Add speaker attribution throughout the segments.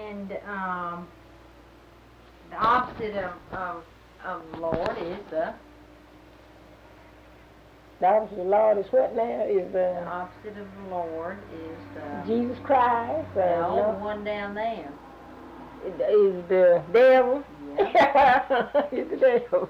Speaker 1: And the opposite of Lord is the...
Speaker 2: The opposite of the Lord is what now? Is
Speaker 1: The opposite of the Lord is the...
Speaker 2: Jesus Christ?
Speaker 1: No, the one down there.
Speaker 2: Is the devil?
Speaker 1: Yeah.
Speaker 2: It's the devil.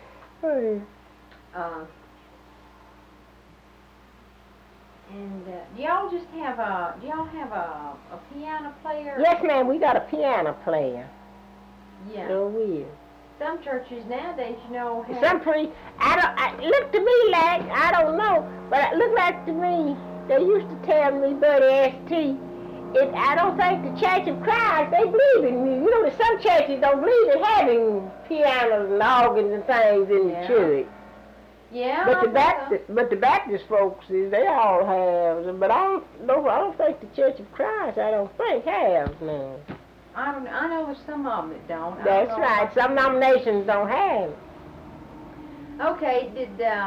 Speaker 1: And do y'all have a piano player?
Speaker 2: Yes, ma'am, we got a piano player.
Speaker 1: Yeah.
Speaker 2: So we.
Speaker 1: Some churches nowadays, have...
Speaker 2: Look to me like, I don't know, but it look like to me, they used to tell me, Buddy S.T., I don't think the Church of Christ, they believe in me. That some churches don't believe in having pianos and organs and things in the church.
Speaker 1: Yeah.
Speaker 2: But the Baptist folks, they all have them. But I don't think the Church of Christ, I don't think, has none.
Speaker 1: I know there's some of them that don't.
Speaker 2: That's right. Some denominations don't have it.
Speaker 1: Okay, did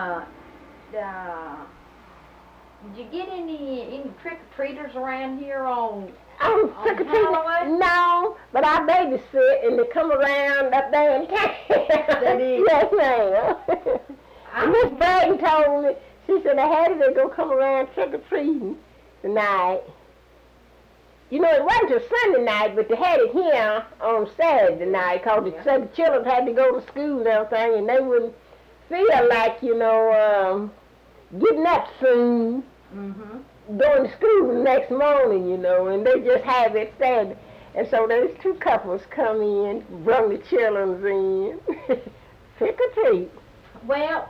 Speaker 1: you get any trick-or-treaters around here on Halloween?
Speaker 2: No, but I babysit and they come around up there in town. Yes, ma'am. Miss Burton told me, she said, I had to go come around trick-or-treating tonight. It wasn't till Sunday night, but they had it here on Saturday night because they said the children had to go to school and everything, and they wouldn't feel like, getting up soon, going to school the next morning, and they just have it Saturday. And so those two couples come in, bring the children in, trick or treat.
Speaker 1: Well,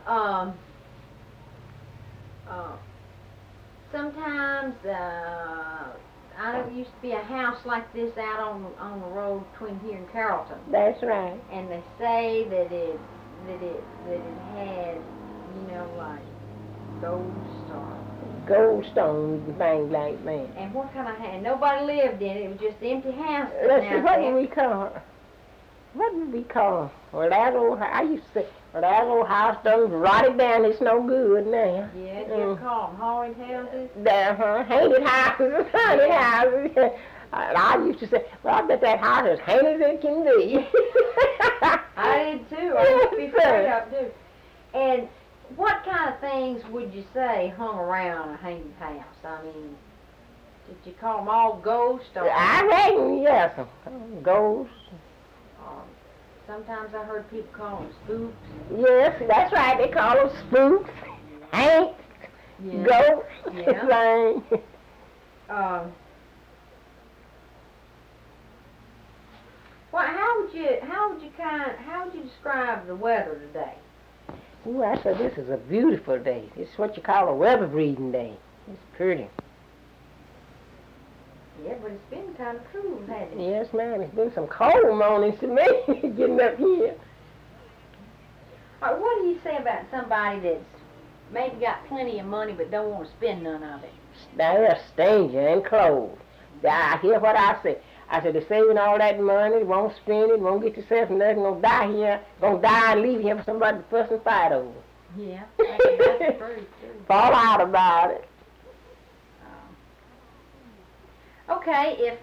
Speaker 1: sometimes, I know there used to be a house like this out on the road between here and Carrollton.
Speaker 2: That's right.
Speaker 1: And they say that it had, like
Speaker 2: gold stones and things like that.
Speaker 1: And what kind of house? Nobody lived in it. It was just an empty house.
Speaker 2: What would we call it? What would we call it? Well, I used to say, that old house done rotted down. It's no good now.
Speaker 1: Yeah, you call them haunted houses?
Speaker 2: Haunted houses, haunted houses. I used to say, well, I bet that house is haunted as it can be.
Speaker 1: I did too. I used to be afraid of it too. And what kind of things would you say hung around a haunted house? I mean, did you call them all ghosts? Or
Speaker 2: I reckon, yes, ghosts.
Speaker 1: Sometimes I heard people call them spooks.
Speaker 2: Yes, that's right. They call them spooks, ain't, ghosts, thing.
Speaker 1: Well, how would you describe the weather today?
Speaker 2: Ooh, I said this is a beautiful day. This is what you call a weather breeding day. It's pretty.
Speaker 1: Yeah, but it's been kind of cool, hasn't it?
Speaker 2: Yes, ma'am. It's been some cold mornings to me getting up here.
Speaker 1: What do you say about somebody that's maybe got plenty of money but don't want to spend none of it?
Speaker 2: They're stingy and clothes. I hear what I say. I said, they're saving all that money, won't spend it, won't get yourself nothing, gonna die here, gonna die and leave here for somebody to fuss and fight over.
Speaker 1: Yeah, that's true, too.
Speaker 2: Fall out about it.
Speaker 1: Okay, if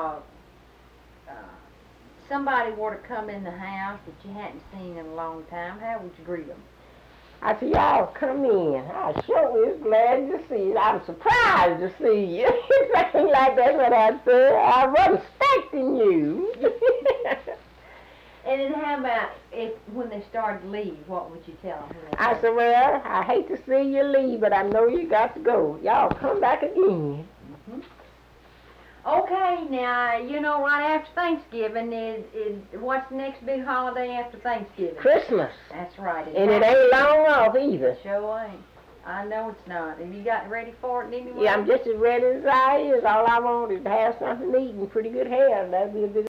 Speaker 1: somebody were to come in the house that you hadn't seen in a long time, how would you greet them?
Speaker 2: I said, y'all come in. I sure is glad to see you. I'm surprised to see you. Something like that's what I said. I wasn't expecting you.
Speaker 1: And then how about when they started to leave, what would you tell them?
Speaker 2: I said, well, I hate to see you leave, but I know you got to go. Y'all come back again.
Speaker 1: Okay, now, right after Thanksgiving is what's the next big holiday after Thanksgiving?
Speaker 2: Christmas.
Speaker 1: That's right.
Speaker 2: And it ain't long off either.
Speaker 1: Sure ain't. I know it's not. Have you gotten ready for it anyway?
Speaker 2: Yeah, I'm just as ready as I is. All I want is to have something to eat and pretty good hair. That'd be a big